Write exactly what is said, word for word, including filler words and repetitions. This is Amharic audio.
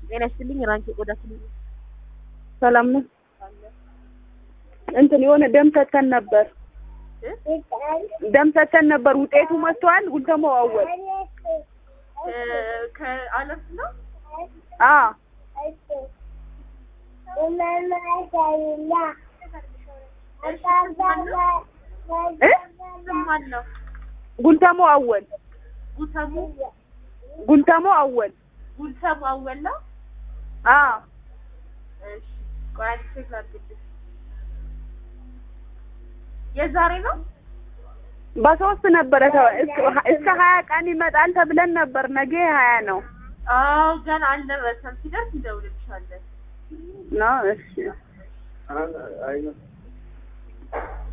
ጤና ይስጥልኝ ራንቺ ቆዳ ክሊኒክ ሰላም ነው እንትን የሆነ ደም ሰተን ነበር ደም ሰተን ነበር ውጤቱ መጥቷል ጉልተሞ አወል ከአለፍ ነው አ ጉልተሞ አወል ጉልተሞ ጉልተሞ አወል ጉልተሞ አወል ነው አ እሺ ቆይ ቼክ ላድርግ የዛሬ ነው በሶስት ነበር እስከ ሀያ ቀን ይመጣል ተብለን ነበር ነገ ሀያ ነው አው ገና አልደረሰም ሲደርስ እንደውልልሻለን ነው እሺ